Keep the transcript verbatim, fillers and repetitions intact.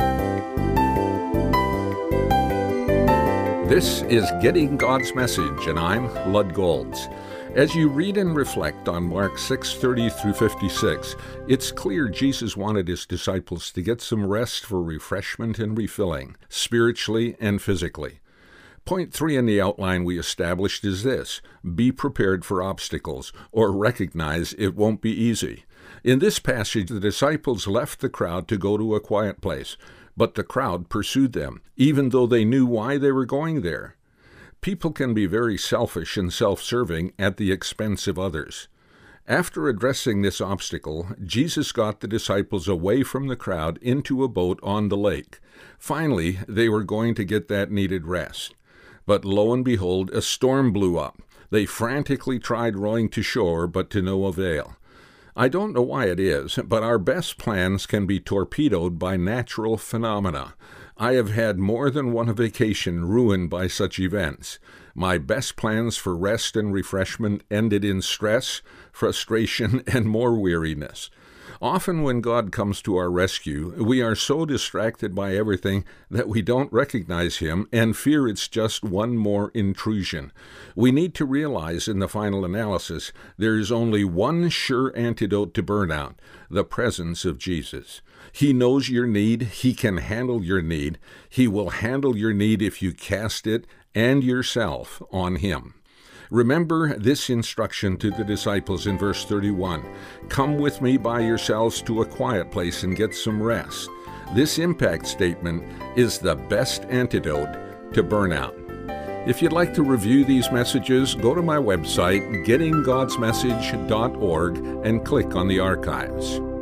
This is Getting God's Message, and I'm Lud Golds. As you read and reflect on Mark six thirty through fifty-six, it's clear Jesus wanted his disciples to get some rest for refreshment and refilling, spiritually and physically. Point three in the outline we established is this: be prepared for obstacles, or recognize it won't be easy. In this passage, the disciples left the crowd to go to a quiet place, but the crowd pursued them, even though they knew why they were going there. People can be very selfish and self-serving at the expense of others. After addressing this obstacle, Jesus got the disciples away from the crowd into a boat on the lake. Finally, they were going to get that needed rest. But lo and behold, a storm blew up. They frantically tried rowing to shore, but to no avail. I don't know why it is, but our best plans can be torpedoed by natural phenomena. I have had more than one vacation ruined by such events. My best plans for rest and refreshment ended in stress, frustration, and more weariness. Often when God comes to our rescue, we are so distracted by everything that we don't recognize him and fear it's just one more intrusion. We need to realize in the final analysis there is only one sure antidote to burnout: the presence of Jesus. He knows your need. He can handle your need. He will handle your need if you cast it and yourself on him. Remember this instruction to the disciples in verse thirty-one. Come with me by yourselves to a quiet place and get some rest. This impact statement is the best antidote to burnout. If you'd like to review these messages, go to my website, getting gods message dot org, and click on the archives.